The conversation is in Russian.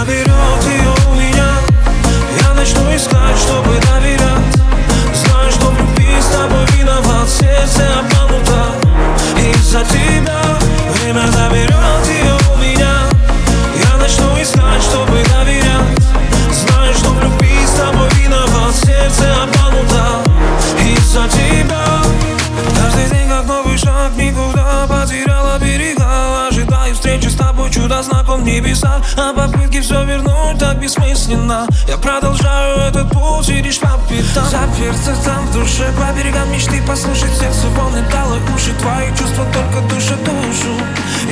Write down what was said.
заберет ее у меня, я начну искать, чтобы доверять. Знаю, что в любви с тобой виноват, сердце обмануто из-за тебя. Время заберет ее у меня, я начну искать, чтобы доверять. Знаю, что в любви с тобой виноват, сердце обмануто из-за тебя. Каждый день как новый шаг, никуда потеряла берега. Ожидаю встречи с тобой, чудо знаком в небесах. А попытки все вернуть так бессмысленно. Я продолжаю этот путь и лишь по пятам. Заперто там в душе, по берегам мечты. Послушать сердце волны дало уши, твои чувства только душа душу.